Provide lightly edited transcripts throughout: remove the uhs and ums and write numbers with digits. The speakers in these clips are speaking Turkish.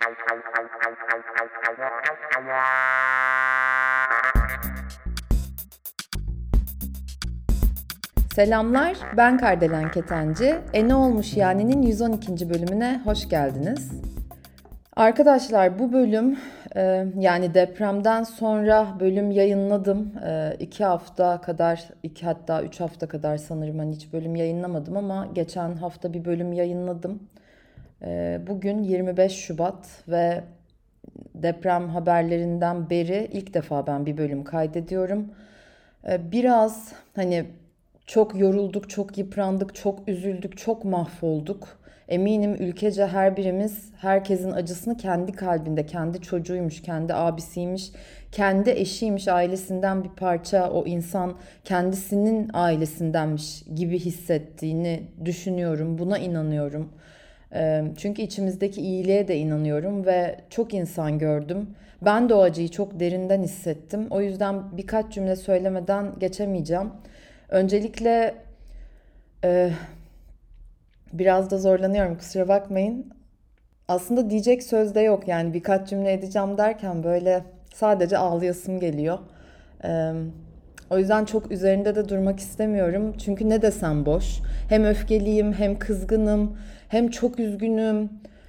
Selamlar, ben Kardelen Ketenci. Ne olmuş yani'nin 112. bölümüne hoş geldiniz. Arkadaşlar bu bölüm yani depremden sonra bölüm yayınladım. 2 hafta kadar, hatta 3 hafta kadar sanırım hani hiç bölüm yayınlamadım ama geçen hafta bir bölüm yayınladım. Bugün 25 Şubat ve deprem haberlerinden beri ilk defa ben bir bölüm kaydediyorum. Biraz hani çok yorulduk, çok yıprandık, çok üzüldük, çok mahvolduk. Eminim ülkece her birimiz herkesin acısını kendi kalbinde, kendi çocuğuymuş, kendi abisiymiş, kendi eşiymiş, ailesinden bir parça o insan kendisinin ailesindenmiş gibi hissettiğini düşünüyorum. Buna inanıyorum. Çünkü içimizdeki iyiliğe de inanıyorum ve çok insan gördüm. Ben de o acıyı çok derinden hissettim. O yüzden birkaç cümle söylemeden geçemeyeceğim. Öncelikle e, biraz da zorlanıyorum, kusura bakmayın. Aslında diyecek söz de yok, yani birkaç cümle edeceğim derken böyle sadece ağlayasım geliyor. Ee, O yüzden çok üzerinde de durmak istemiyorum. Çünkü ne desem boş. Hem öfkeliyim, hem kızgınım, hem çok üzgünüm,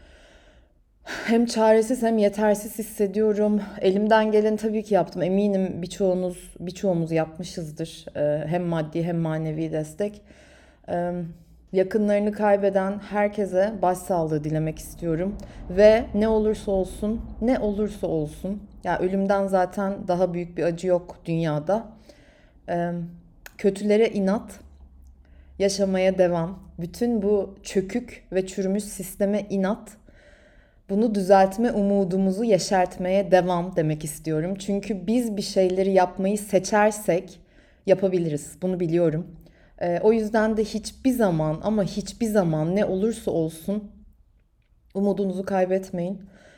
hem çaresiz hem yetersiz hissediyorum. Elimden geleni tabii ki yaptım. Eminim birçoğumuz yapmışızdır. Hem maddi hem manevi destek. Ee, Yakınlarını kaybeden herkese başsağlığı dilemek istiyorum. Ve ne olursa olsun, ne olursa olsun, ya ölümden zaten daha büyük bir acı yok dünyada. Ee, Kötülere inat, yaşamaya devam. Bütün bu çökük ve çürümüş sisteme inat. Bunu düzeltme umudumuzu yeşertmeye devam demek istiyorum. Çünkü biz bir şeyleri yapmayı seçersek yapabiliriz. Bunu biliyorum. O yüzden de hiçbir zaman ama hiçbir zaman ne olursa olsun umudunuzu kaybetmeyin.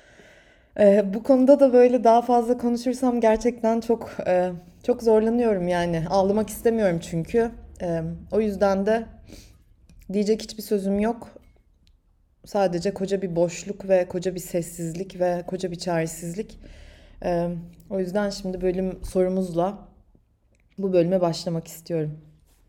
Bu konuda da böyle daha fazla konuşursam gerçekten çok zorlanıyorum yani. Ağlamak istemiyorum çünkü. O yüzden de diyecek hiçbir sözüm yok. Sadece koca bir boşluk ve koca bir sessizlik ve koca bir çaresizlik. Ee, O yüzden şimdi bölüm sorumuzla bu bölüme başlamak istiyorum.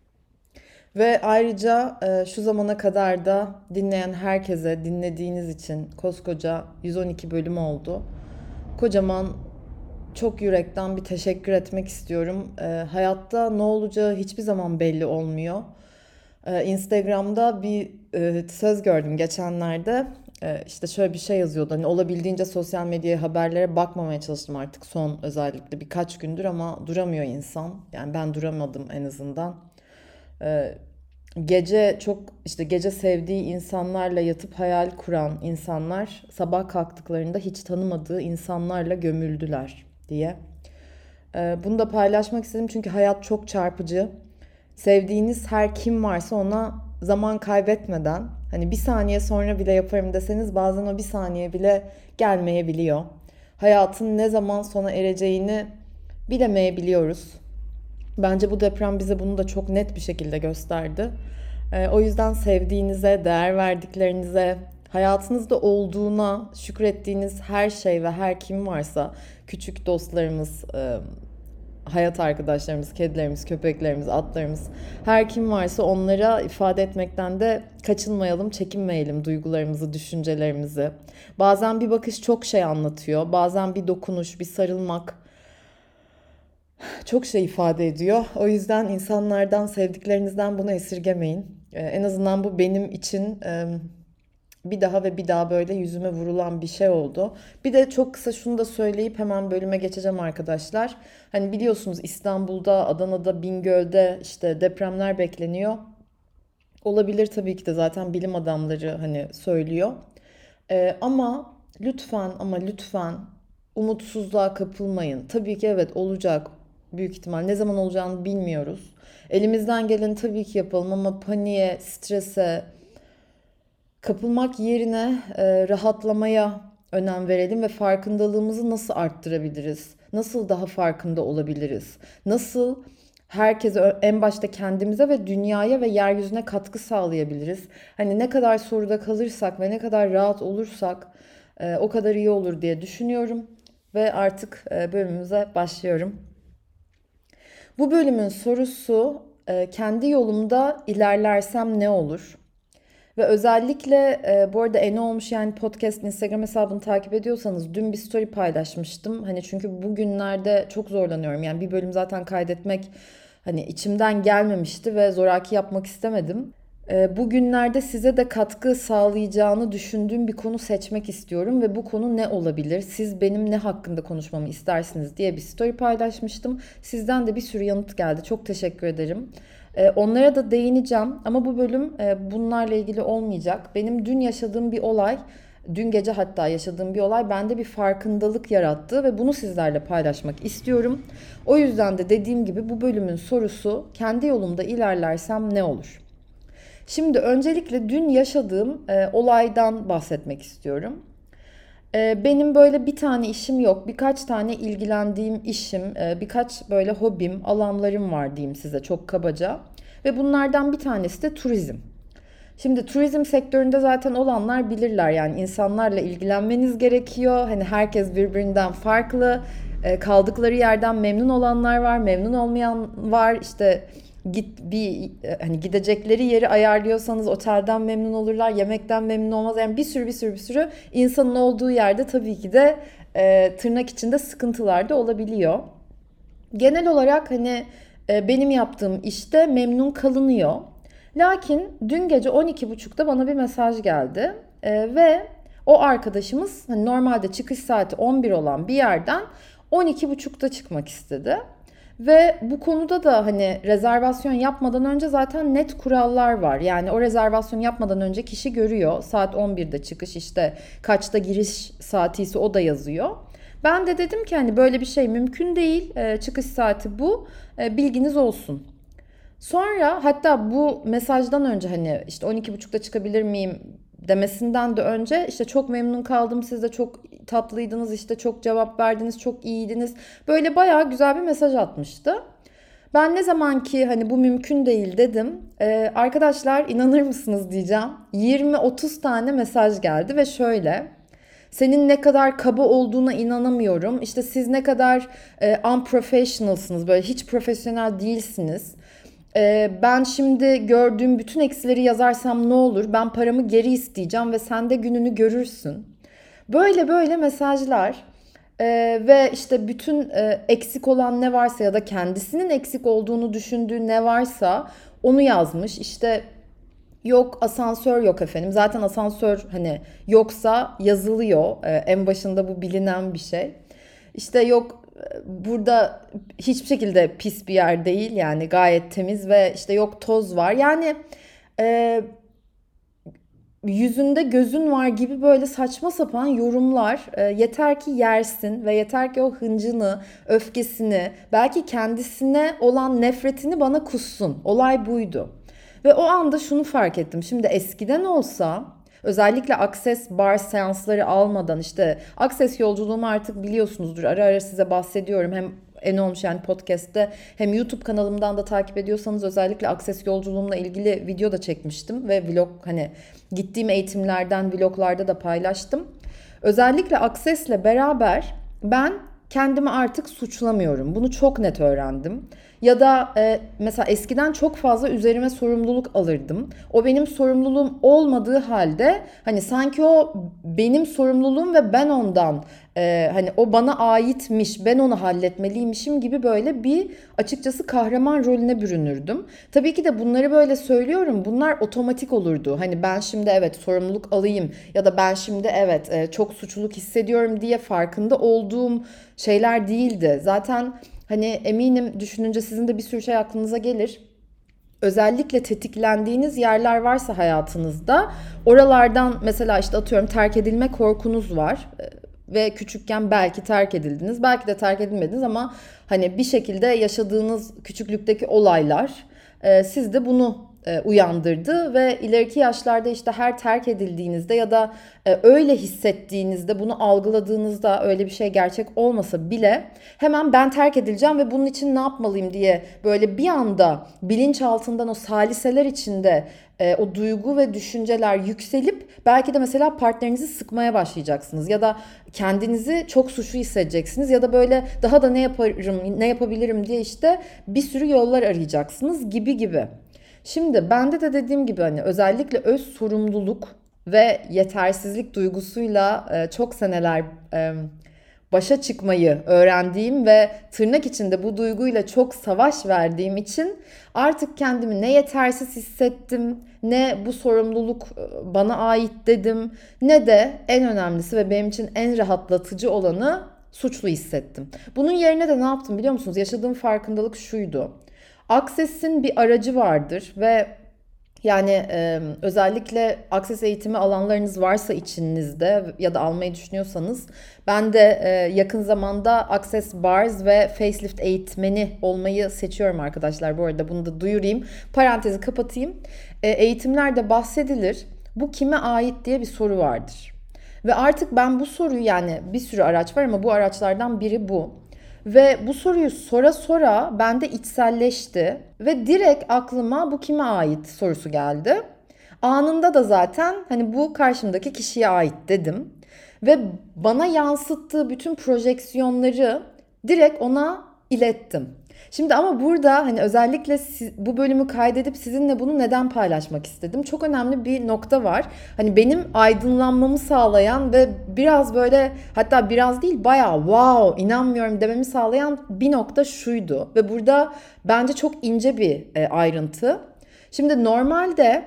Ve ayrıca şu zamana kadar da dinleyen herkese dinlediğiniz için koskoca 112 bölüm oldu. Kocaman çok yürekten bir teşekkür etmek istiyorum. Hayatta ne olacağı hiçbir zaman belli olmuyor. Instagram'da bir söz gördüm geçenlerde. İşte şöyle bir şey yazıyordu. Hani olabildiğince sosyal medyaya, haberlere bakmamaya çalıştım artık son özellikle birkaç gündür ama duramıyor insan. Yani ben duramadım en azından. Ee, Gece çok işte gece sevdiği insanlarla yatıp hayal kuran insanlar sabah kalktıklarında hiç tanımadığı insanlarla gömüldüler diye. Bunu da paylaşmak istedim çünkü hayat çok çarpıcı. Sevdiğiniz her kim varsa ona zaman kaybetmeden hani bir saniye sonra bile yaparım deseniz bazen o bir saniye bile gelmeyebiliyor. Hayatın ne zaman sona ereceğini bilemeyebiliyoruz. Bence bu deprem bize bunu da çok net bir şekilde gösterdi. O yüzden sevdiğinize, değer verdiklerinize, hayatınızda olduğuna şükrettiğiniz her şey ve her kim varsa, küçük dostlarımız, hayat arkadaşlarımız, kedilerimiz, köpeklerimiz, atlarımız, her kim varsa onlara ifade etmekten de kaçınmayalım, çekinmeyelim duygularımızı, düşüncelerimizi. Bazen bir bakış çok şey anlatıyor, bazen bir dokunuş, bir sarılmak çok şey ifade ediyor. O yüzden insanlardan, sevdiklerinizden bunu esirgemeyin. En azından bu benim için bir daha ve bir daha böyle yüzüme vurulan bir şey oldu. Bir de çok kısa şunu da söyleyip hemen bölüme geçeceğim arkadaşlar. Hani biliyorsunuz İstanbul'da, Adana'da, Bingöl'de işte depremler bekleniyor. Olabilir tabii ki de zaten bilim adamları hani söylüyor. Ama lütfen ama lütfen umutsuzluğa kapılmayın. Tabii ki evet olacak büyük ihtimal. Ne zaman olacağını bilmiyoruz. Elimizden geleni tabii ki yapalım ama paniğe, strese, kapılmak yerine rahatlamaya önem verelim ve farkındalığımızı nasıl arttırabiliriz? Nasıl daha farkında olabiliriz? Nasıl herkese en başta kendimize ve dünyaya ve yeryüzüne katkı sağlayabiliriz? Hani ne kadar soruda kalırsak ve ne kadar rahat olursak O kadar iyi olur diye düşünüyorum ve artık bölümümüze başlıyorum. Bu bölümün sorusu kendi yolumda ilerlersem ne olur? Ve özellikle bu arada Eni Olmuş yani podcast Instagram hesabını takip ediyorsanız dün bir story paylaşmıştım. Hani çünkü bugünlerde çok zorlanıyorum. Yani bir bölüm zaten kaydetmek hani içimden gelmemişti ve zoraki yapmak istemedim. Bugünlerde size de katkı sağlayacağını düşündüğüm bir konu seçmek istiyorum ve bu konu ne olabilir? Siz benim ne hakkında konuşmamı istersiniz diye bir story paylaşmıştım. Sizden de bir sürü yanıt geldi. Çok teşekkür ederim. Onlara da değineceğim ama bu bölüm bunlarla ilgili olmayacak. Benim dün yaşadığım bir olay, dün gece hatta yaşadığım bir olay bende bir farkındalık yarattı ve bunu sizlerle paylaşmak istiyorum. O yüzden de dediğim gibi bu bölümün sorusu kendi yolumda ilerlersem ne olur? Şimdi öncelikle dün yaşadığım olaydan bahsetmek istiyorum. Benim böyle bir tane işim yok. Birkaç tane ilgilendiğim işim, birkaç böyle hobim, alanlarım var diyeyim size çok kabaca. Ve bunlardan bir tanesi de turizm. Şimdi turizm sektöründe zaten olanlar bilirler yani insanlarla ilgilenmeniz gerekiyor. Hani herkes birbirinden farklı. Kaldıkları yerden memnun olanlar var, memnun olmayan var. İşte hani gidecekleri yeri ayarlıyorsanız otelden memnun olurlar, yemekten memnun olmaz. Yani bir sürü insanın olduğu yerde tabii ki de tırnak içinde sıkıntılar da olabiliyor. Genel olarak hani benim yaptığım işte memnun kalınıyor. Lakin dün gece 12.30'da bana bir mesaj geldi. Ve o arkadaşımız hani normalde çıkış saati 11 olan bir yerden 12.30'da çıkmak istedi. Ve bu konuda da hani rezervasyon yapmadan önce zaten net kurallar var. Yani o rezervasyon yapmadan önce kişi görüyor. Saat 11'de çıkış işte kaçta giriş saati ise o da yazıyor. Ben de dedim ki hani böyle bir şey mümkün değil. Çıkış saati bu. Bilginiz olsun. Sonra hatta bu mesajdan önce hani işte 12.30'da çıkabilir miyim demesinden de önce işte çok memnun kaldım, siz de çok tatlıydınız, işte çok cevap verdiniz, çok iyiydiniz. Böyle bayağı güzel bir mesaj atmıştı. Ben ne zaman ki hani bu mümkün değil dedim. Arkadaşlar inanır mısınız diyeceğim. 20-30 tane mesaj geldi ve şöyle. Senin ne kadar kaba olduğuna inanamıyorum. İşte siz ne kadar unprofessionalsınız, böyle hiç profesyonel değilsiniz. Ben şimdi gördüğüm bütün eksileri yazarsam ne olur? Ben paramı geri isteyeceğim ve sen de gününü görürsün. Böyle böyle mesajlar ve işte bütün eksik olan ne varsa ya da kendisinin eksik olduğunu düşündüğü ne varsa onu yazmış. İşte yok asansör yok efendim. Zaten asansör hani yoksa yazılıyor. En başında bu bilinen bir şey. İşte yok burada hiçbir şekilde pis bir yer değil yani gayet temiz ve işte yok toz var. Yani e, yüzünde gözün var gibi böyle saçma sapan yorumlar yeter ki yersin ve yeter ki o hıncını, öfkesini, belki kendisine olan nefretini bana kussun. Olay buydu. Ve o anda şunu fark ettim. Şimdi eskiden olsa özellikle Access Bar seansları almadan işte Access yolculuğumu artık biliyorsunuzdur. Ara ara size bahsediyorum. Hem En Olmuş yani podcast'te hem YouTube kanalımdan da takip ediyorsanız özellikle Access yolculuğumla ilgili video da çekmiştim ve vlog hani gittiğim eğitimlerden vloglarda da paylaştım. Özellikle Access'le beraber ben kendimi artık suçlamıyorum. Bunu çok net öğrendim. Ya da mesela eskiden çok fazla üzerime sorumluluk alırdım. O benim sorumluluğum olmadığı halde hani sanki o benim sorumluluğum ve ben ondan hani o bana aitmiş, ben onu halletmeliymişim gibi böyle bir açıkçası kahraman rolüne bürünürdüm. Tabii ki de bunları böyle söylüyorum. Bunlar otomatik olurdu. Hani ben şimdi evet sorumluluk alayım ya da ben şimdi evet çok suçluluk hissediyorum diye farkında olduğum şeyler değildi. Zaten hani eminim düşününce sizin de bir sürü şey aklınıza gelir. Özellikle tetiklendiğiniz yerler varsa hayatınızda oralardan mesela işte atıyorum terk edilme korkunuz var ve küçükken belki terk edildiniz, belki de terk edilmediniz ama hani bir şekilde yaşadığınız küçüklükteki olaylar sizde bunu uyandırdı ve ileriki yaşlarda işte her terk edildiğinizde ya da öyle hissettiğinizde, bunu algıladığınızda, öyle bir şey gerçek olmasa bile hemen ben terk edileceğim ve bunun için ne yapmalıyım diye böyle bir anda bilinçaltından o saliseler içinde o duygu ve düşünceler yükselip belki de mesela partnerinizi sıkmaya başlayacaksınız ya da kendinizi çok suçlu hissedeceksiniz ya da böyle daha da ne yaparım, ne yapabilirim diye işte bir sürü yollar arayacaksınız gibi gibi. Şimdi bende de dediğim gibi hani özellikle öz sorumluluk ve yetersizlik duygusuyla çok seneler başa çıkmayı öğrendiğim ve tırnak içinde bu duyguyla çok savaş verdiğim için artık kendimi ne yetersiz hissettim, ne bu sorumluluk bana ait dedim, ne de en önemlisi ve benim için en rahatlatıcı olanı suçlu hissettim. Bunun yerine de ne yaptım biliyor musunuz? Yaşadığım farkındalık şuydu. Access'in bir aracı vardır ve yani özellikle Access eğitimi alanlarınız varsa içinizde ya da almayı düşünüyorsanız ben de yakın zamanda Access Bars ve Facelift eğitmeni olmayı seçiyorum arkadaşlar. Bu arada bunu da duyurayım. Parantezi kapatayım. Eğitimlerde bahsedilir. Bu kime ait diye bir soru vardır. Ve artık ben bu soruyu yani bir sürü araç var ama bu araçlardan biri bu. Ve bu soruyu sora sora bende içselleşti ve direkt aklıma bu kime ait sorusu geldi. Anında da zaten hani bu karşımdaki kişiye ait dedim. Ve bana yansıttığı bütün projeksiyonları direkt ona ilettim. Şimdi ama burada hani özellikle bu bölümü kaydedip sizinle bunu neden paylaşmak istedim? Çok önemli bir nokta var. Hani benim aydınlanmamı sağlayan ve biraz böyle hatta biraz değil bayağı wow inanmıyorum dememi sağlayan bir nokta şuydu. Ve burada bence çok ince bir ayrıntı. Şimdi normalde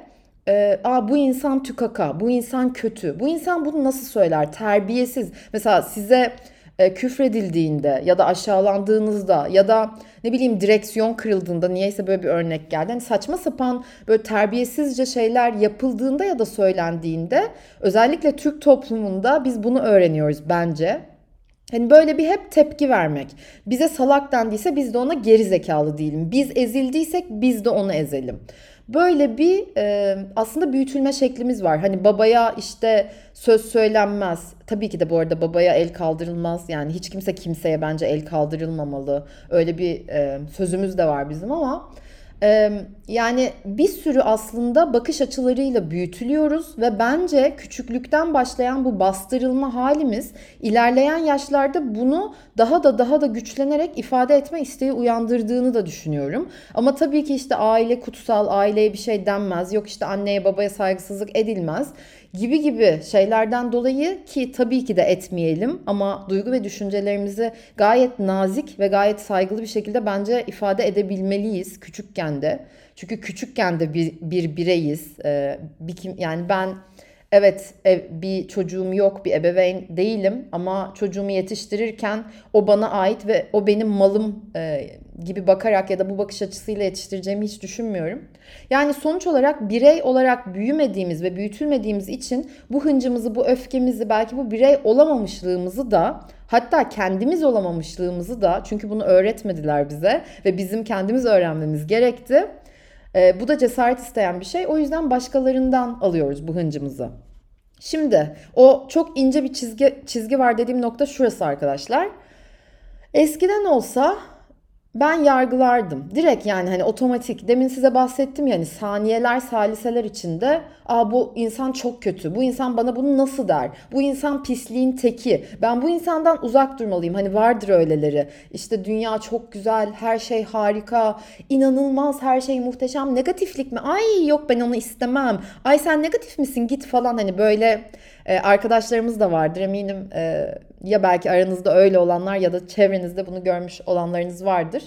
bu insan tükaka, bu insan kötü, bu insan bunu nasıl söyler, terbiyesiz. Mesela size küfredildiğinde ya da aşağılandığınızda ya da ne bileyim direksiyon kırıldığında niyeyse böyle bir örnek geldi. Hani saçma sapan böyle terbiyesizce şeyler yapıldığında ya da söylendiğinde özellikle Türk toplumunda biz bunu öğreniyoruz bence. Hani böyle bir hep tepki vermek. Bize salak dendiyse biz de ona geri zekalı diyelim. Biz ezildiysek biz de onu ezelim. Böyle bir aslında büyütülme şeklimiz var. Hani babaya işte söz söylenmez. Tabii ki de bu arada babaya el kaldırılmaz. Yani hiç kimse kimseye bence el kaldırılmamalı. Öyle bir sözümüz de var bizim ama yani bir sürü aslında bakış açılarıyla büyütülüyoruz ve bence küçüklükten başlayan bu bastırılma halimiz ilerleyen yaşlarda bunu daha da güçlenerek ifade etme isteği uyandırdığını da düşünüyorum. Ama tabii ki işte aile kutsal, aileye bir şey denmez, yok işte anneye babaya saygısızlık edilmez gibi gibi şeylerden dolayı ki tabii ki de etmeyelim ama duygu ve düşüncelerimizi gayet nazik ve gayet saygılı bir şekilde bence ifade edebilmeliyiz küçükken de. Çünkü küçükken de bir bireyiz. Yani ben evet bir çocuğum yok, bir ebeveyn değilim ama çocuğumu yetiştirirken o bana ait ve o benim malım gibi bakarak ya da bu bakış açısıyla yetiştireceğimi hiç düşünmüyorum. Yani sonuç olarak birey olarak büyümediğimiz ve büyütülmediğimiz için bu hıncımızı, bu öfkemizi, belki bu birey olamamışlığımızı da hatta kendimiz olamamışlığımızı da çünkü bunu öğretmediler bize ve bizim kendimiz öğrenmemiz gerekti. Bu da cesaret isteyen bir şey. O yüzden başkalarından alıyoruz bu hıncımızı. Şimdi o çok ince bir çizgi var dediğim nokta şurası arkadaşlar. Eskiden olsa ben yargılardım. Direkt yani hani otomatik. Demin size bahsettim yani saniyeler, saliseler içinde. Bu insan çok kötü. Bu insan bana bunu nasıl der? Bu insan pisliğin teki. Ben bu insandan uzak durmalıyım. Hani vardır öyleleri. İşte dünya çok güzel, her şey harika, inanılmaz, her şey muhteşem. Negatiflik mi? Ay yok ben onu istemem. Ay sen negatif misin? Git falan hani böyle arkadaşlarımız da vardır eminim. Ya belki aranızda öyle olanlar ya da çevrenizde bunu görmüş olanlarınız vardır.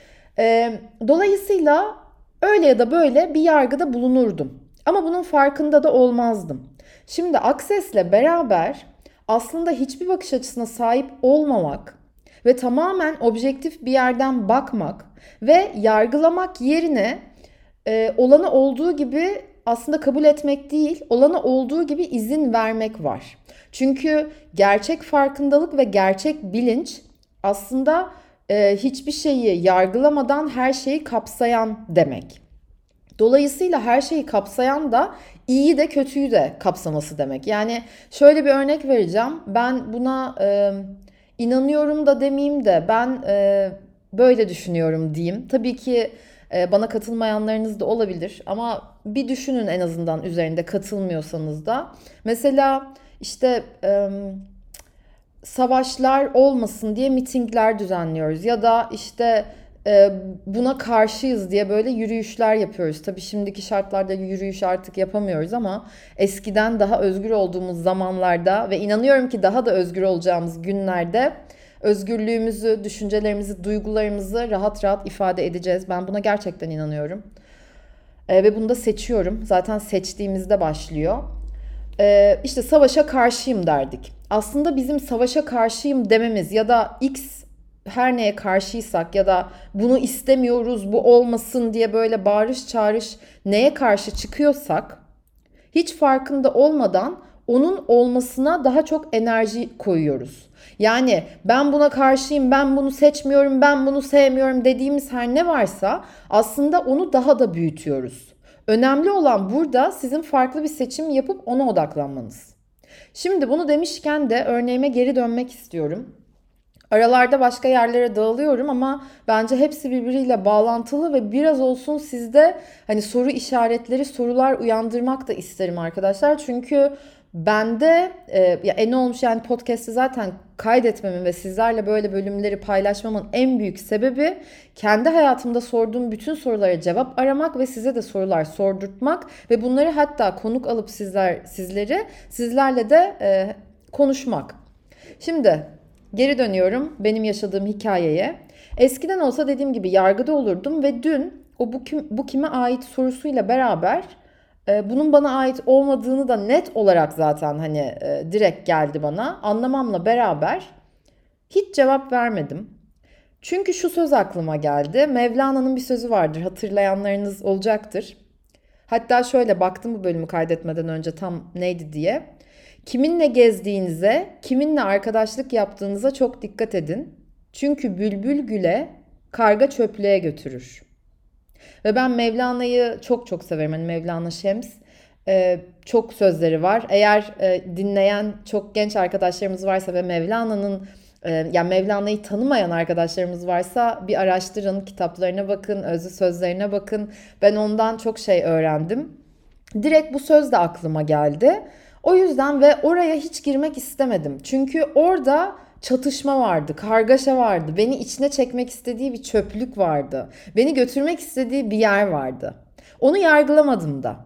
Dolayısıyla öyle ya da böyle bir yargıda bulunurdum. Ama bunun farkında da olmazdım. Şimdi Access'le beraber aslında hiçbir bakış açısına sahip olmamak ve tamamen objektif bir yerden bakmak ve yargılamak yerine olanı olduğu gibi aslında kabul etmek değil, olana olduğu gibi izin vermek var. Çünkü gerçek farkındalık ve gerçek bilinç aslında hiçbir şeyi yargılamadan her şeyi kapsayan demek. Dolayısıyla her şeyi kapsayan da iyiyi de kötüyü de kapsaması demek. Yani şöyle bir örnek vereceğim. Ben buna inanıyorum da demeyeyim de ben böyle düşünüyorum diyeyim. Tabii ki bana katılmayanlarınız da olabilir ama bir düşünün en azından üzerinde katılmıyorsanız da. Mesela işte savaşlar olmasın diye mitingler düzenliyoruz ya da işte buna karşıyız diye böyle yürüyüşler yapıyoruz. Tabii şimdiki şartlarda yürüyüş artık yapamıyoruz ama eskiden daha özgür olduğumuz zamanlarda ve inanıyorum ki daha da özgür olacağımız günlerde özgürlüğümüzü, düşüncelerimizi, duygularımızı rahat rahat ifade edeceğiz. Ben buna gerçekten inanıyorum. Ve bunu da seçiyorum. Zaten seçtiğimizde başlıyor. İşte savaşa karşıyım derdik. Aslında bizim savaşa karşıyım dememiz ya da X her neye karşıysak ya da bunu istemiyoruz, bu olmasın diye böyle bağırış çağırış neye karşı çıkıyorsak hiç farkında olmadan onun olmasına daha çok enerji koyuyoruz. Yani ben buna karşıyım, ben bunu seçmiyorum, ben bunu sevmiyorum dediğimiz her ne varsa aslında onu daha da büyütüyoruz. Önemli olan burada sizin farklı bir seçim yapıp ona odaklanmanız. Şimdi bunu demişken de örneğime geri dönmek istiyorum. Aralarda başka yerlere dağılıyorum ama bence hepsi birbiriyle bağlantılı ve biraz olsun sizde hani soru işaretleri, sorular uyandırmak da isterim arkadaşlar. Çünkü bende ya en olmuş yani podcast'i zaten kaydetmemin ve sizlerle böyle bölümleri paylaşmamın en büyük sebebi kendi hayatımda sorduğum bütün sorulara cevap aramak ve size de sorular sordurtmak ve bunları hatta konuk alıp sizlerle de konuşmak. Şimdi geri dönüyorum benim yaşadığım hikayeye. Eskiden olsa dediğim gibi yargıda olurdum ve dün bu kime ait sorusuyla beraber bunun bana ait olmadığını da net olarak zaten hani direkt geldi bana. Anlamamla beraber hiç cevap vermedim. Çünkü şu söz aklıma geldi. Mevlana'nın bir sözü vardır, hatırlayanlarınız olacaktır. Hatta şöyle baktım bu bölümü kaydetmeden önce tam neydi diye. Kiminle gezdiğinize, kiminle arkadaşlık yaptığınıza çok dikkat edin. Çünkü bülbül güle, karga çöplüğe götürür. Ve ben Mevlana'yı çok çok severim. Hani Mevlana Şems. Çok sözleri var. Eğer dinleyen çok genç arkadaşlarımız varsa ve yani Mevlana'yı tanımayan arkadaşlarımız varsa bir araştırın, kitaplarına bakın, özlü sözlerine bakın. Ben ondan çok şey öğrendim. Direkt bu söz de aklıma geldi. O yüzden ve oraya hiç girmek istemedim. Çünkü orada çatışma vardı, kargaşa vardı. Beni içine çekmek istediği bir çöplük vardı. Beni götürmek istediği bir yer vardı. Onu yargılamadım da.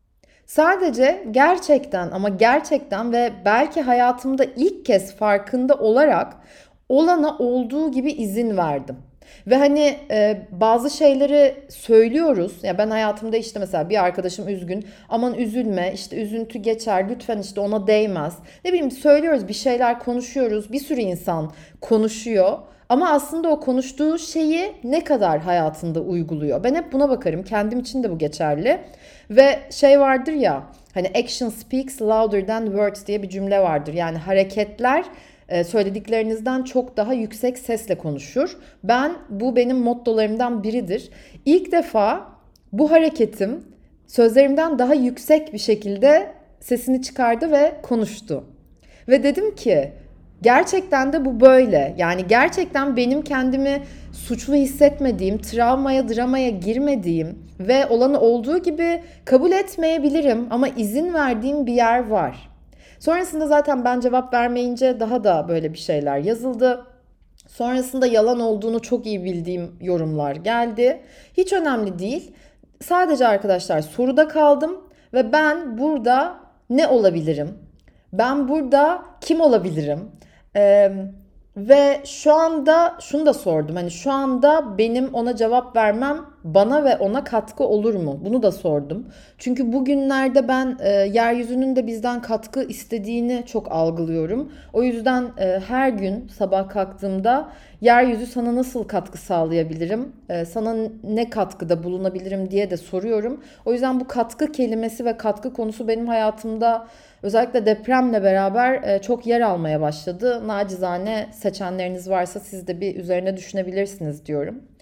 Sadece gerçekten ama gerçekten ve belki hayatımda ilk kez farkında olarak olana olduğu gibi izin verdim. Ve hani bazı şeyleri söylüyoruz. Ya ben hayatımda işte mesela bir arkadaşım üzgün. Aman üzülme, işte üzüntü geçer. Lütfen işte ona değmez. Ne bileyim söylüyoruz, bir şeyler konuşuyoruz. Bir sürü insan konuşuyor. Ama aslında o konuştuğu şeyi ne kadar hayatında uyguluyor? Ben hep buna bakarım. Kendim için de bu geçerli. Ve şey vardır ya, hani action speaks louder than words diye bir cümle vardır. Yani hareketler söylediklerinizden çok daha yüksek sesle konuşur. Bu benim mottolarımdan biridir. İlk defa bu hareketim sözlerimden daha yüksek bir şekilde sesini çıkardı ve konuştu. Ve dedim ki gerçekten de bu böyle. Yani gerçekten benim kendimi suçlu hissetmediğim, travmaya, dramaya girmediğim ve olanı olduğu gibi kabul etmeyebilirim ama izin verdiğim bir yer var. Sonrasında zaten ben cevap vermeyince daha da böyle bir şeyler yazıldı. Sonrasında yalan olduğunu çok iyi bildiğim yorumlar geldi. Hiç önemli değil. Sadece arkadaşlar soruda kaldım ve ben burada ne olabilirim? Ben burada kim olabilirim? Ee, Ve şu anda şunu da sordum. Hani şu anda benim ona cevap vermem bana ve ona katkı olur mu? Bunu da sordum. Çünkü bugünlerde ben yeryüzünün de bizden katkı istediğini çok algılıyorum. O yüzden her gün sabah kalktığımda yeryüzü sana nasıl katkı sağlayabilirim? Sana ne katkıda bulunabilirim diye de soruyorum. O yüzden bu katkı kelimesi ve katkı konusu benim hayatımda özellikle depremle beraber çok yer almaya başladı. Nacizane seçenleriniz varsa siz de bir üzerine düşünebilirsiniz diyorum.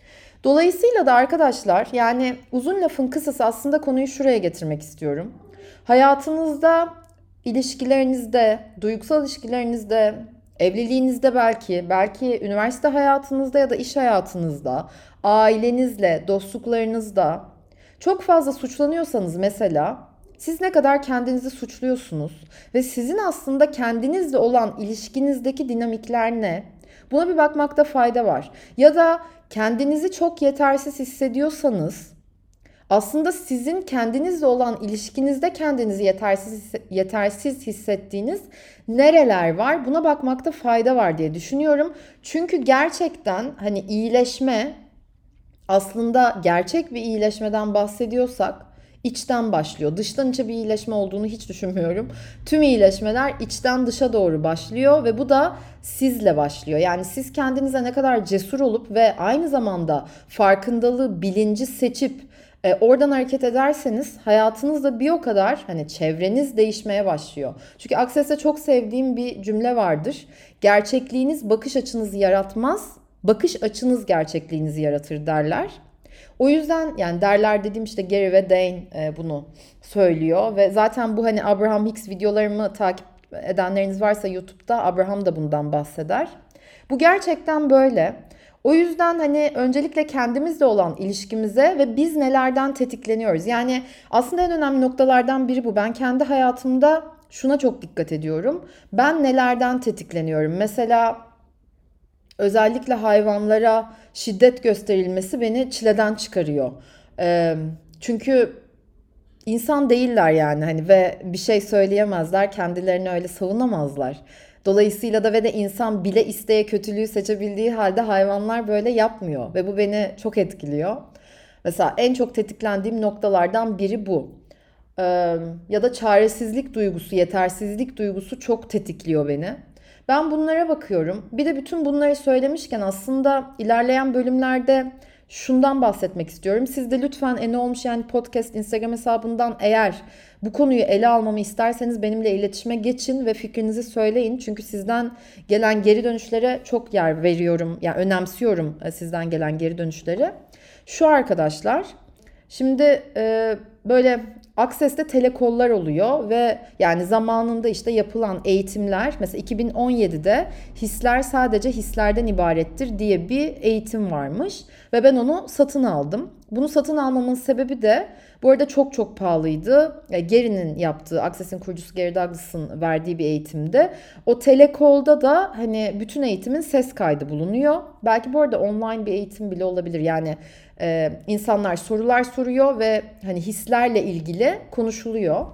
Dolayısıyla da arkadaşlar, yani uzun lafın kısası, aslında konuyu şuraya getirmek istiyorum. Hayatınızda, ilişkilerinizde, duygusal ilişkilerinizde, evliliğinizde, belki üniversite hayatınızda ya da iş hayatınızda, ailenizle, dostluklarınızda çok fazla suçlanıyorsanız mesela, siz ne kadar kendinizi suçluyorsunuz ve sizin aslında kendinizle olan ilişkinizdeki dinamikler ne? Buna bir bakmakta fayda var. Ya da kendinizi çok yetersiz hissediyorsanız, aslında sizin kendinizle olan ilişkinizde kendinizi yetersiz hissettiğiniz nereler var? Buna bakmakta fayda var diye düşünüyorum. Çünkü gerçekten hani iyileşme, aslında gerçek bir iyileşmeden bahsediyorsak içten başlıyor. Dıştan içe bir iyileşme olduğunu hiç düşünmüyorum. Tüm iyileşmeler içten dışa doğru başlıyor ve bu da sizle başlıyor. Yani siz kendinize ne kadar cesur olup ve aynı zamanda farkındalığı, bilinci seçip oradan hareket ederseniz, hayatınızda bir o kadar hani çevreniz değişmeye başlıyor. Çünkü Access'te çok sevdiğim bir cümle vardır. Gerçekliğiniz bakış açınızı yaratmaz, bakış açınız gerçekliğinizi yaratır derler. O yüzden, yani derler dediğim işte Gary ve Dane bunu söylüyor ve zaten bu hani Abraham Hicks videolarımı takip edenleriniz varsa YouTube'da, Abraham da bundan bahseder. Bu gerçekten böyle. O yüzden hani öncelikle kendimizle olan ilişkimize ve biz nelerden tetikleniyoruz. Yani aslında en önemli noktalardan biri bu. Ben kendi hayatımda şuna çok dikkat ediyorum. Ben nelerden tetikleniyorum? Mesela özellikle hayvanlara şiddet gösterilmesi beni çileden çıkarıyor. Çünkü insan değiller yani, hani ve bir şey söyleyemezler, kendilerini öyle savunamazlar. Dolayısıyla da ve de insan bile isteye kötülüğü seçebildiği halde hayvanlar böyle yapmıyor ve bu beni çok etkiliyor. Mesela en çok tetiklendiğim noktalardan biri bu. Ya da çaresizlik duygusu, yetersizlik duygusu çok tetikliyor beni. Ben bunlara bakıyorum. Bir de bütün bunları söylemişken aslında ilerleyen bölümlerde şundan bahsetmek istiyorum. Siz de lütfen Ne Olmuş Yani Podcast Instagram hesabından eğer bu konuyu ele almamı isterseniz benimle iletişime geçin ve fikrinizi söyleyin. Çünkü sizden gelen geri dönüşlere çok yer veriyorum. Yani önemsiyorum sizden gelen geri dönüşleri. Şu arkadaşlar, şimdi böyle Access'te telekollar oluyor ve yani zamanında işte yapılan eğitimler, mesela 2017'de hisler sadece hislerden ibarettir diye bir eğitim varmış ve ben onu satın aldım. Bunu satın almamın sebebi de bu arada çok çok pahalıydı. Gary'nin yaptığı, Access'in kurucusu Gary Douglas'ın verdiği bir eğitimde. O telekolda da hani bütün eğitimin ses kaydı bulunuyor. Belki bu arada online bir eğitim bile olabilir. Yani insanlar sorular soruyor ve hani hislerle ilgili konuşuluyor.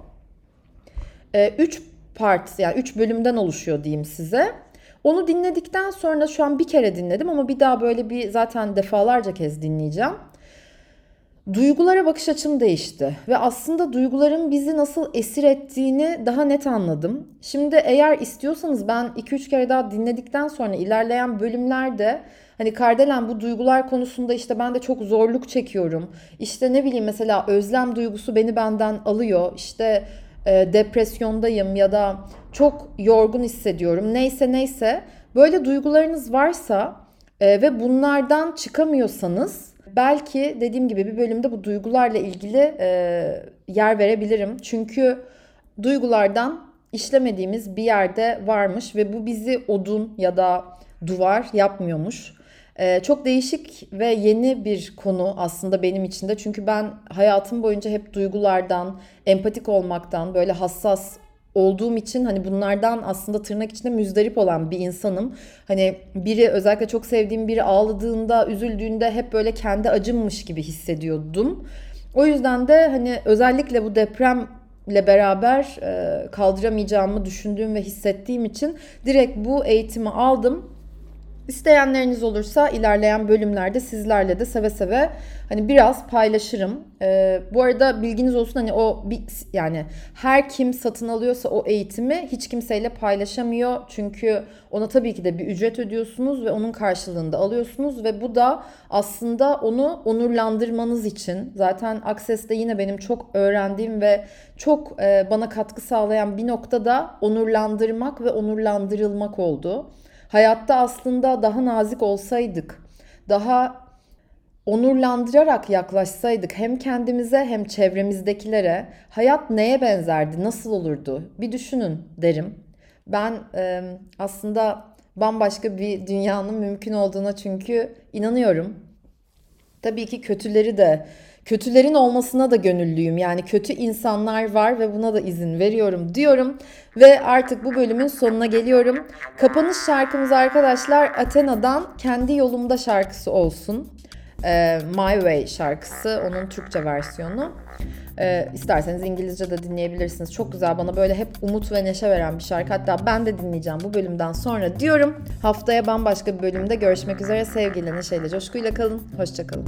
3 part, yani 3 bölümden oluşuyor diyeyim size. Onu dinledikten sonra, şu an bir kere dinledim ama bir daha böyle bir zaten defalarca kez dinleyeceğim. Duygulara bakış açım değişti ve aslında duyguların bizi nasıl esir ettiğini daha net anladım. Şimdi eğer istiyorsanız ben 2-3 kere daha dinledikten sonra ilerleyen bölümlerde hani Kardelen bu duygular konusunda işte ben de çok zorluk çekiyorum. İşte ne bileyim, mesela özlem duygusu beni benden alıyor. İşte depresyondayım ya da çok yorgun hissediyorum. Neyse böyle duygularınız varsa ve bunlardan çıkamıyorsanız, belki dediğim gibi bir bölümde bu duygularla ilgili yer verebilirim. Çünkü duygulardan işlemediğimiz bir yerde varmış ve bu bizi odun ya da duvar yapmıyormuş. Çok değişik ve yeni bir konu aslında benim için de. Çünkü ben hayatım boyunca hep duygulardan, empatik olmaktan, böyle hassas olduğum için hani bunlardan aslında tırnak içinde müzdarip olan bir insanım. Hani biri, özellikle çok sevdiğim biri ağladığında, üzüldüğünde hep böyle kendi acımmış gibi hissediyordum. O yüzden de hani özellikle bu depremle beraber kaldıramayacağımı düşündüğüm ve hissettiğim için direkt bu eğitimi aldım. İsteyenleriniz olursa ilerleyen bölümlerde sizlerle de seve seve hani biraz paylaşırım. Bu arada bilginiz olsun, hani yani her kim satın alıyorsa o eğitimi hiç kimseyle paylaşamıyor. Çünkü ona tabii ki de bir ücret ödüyorsunuz ve onun karşılığında alıyorsunuz ve bu da aslında onu onurlandırmanız için. Zaten Access'te yine benim çok öğrendiğim ve çok bana katkı sağlayan bir noktada onurlandırmak ve onurlandırılmak oldu. Hayatta aslında daha nazik olsaydık, daha onurlandırarak yaklaşsaydık hem kendimize hem çevremizdekilere hayat neye benzerdi, nasıl olurdu bir düşünün derim. Ben aslında bambaşka bir dünyanın mümkün olduğuna çünkü inanıyorum. Tabii ki kötülerin olmasına da gönüllüyüm. Yani kötü insanlar var ve buna da izin veriyorum diyorum. Ve artık bu bölümün sonuna geliyorum. Kapanış şarkımız arkadaşlar Athena'dan Kendi Yolumda şarkısı olsun. My Way şarkısı, onun Türkçe versiyonu. İsterseniz İngilizce de dinleyebilirsiniz. Çok güzel, bana böyle hep umut ve neşe veren bir şarkı. Hatta ben de dinleyeceğim bu bölümden sonra diyorum. Haftaya bambaşka bir bölümde görüşmek üzere. Sevgiyle, neşeyle, coşkuyla kalın. Hoşça kalın.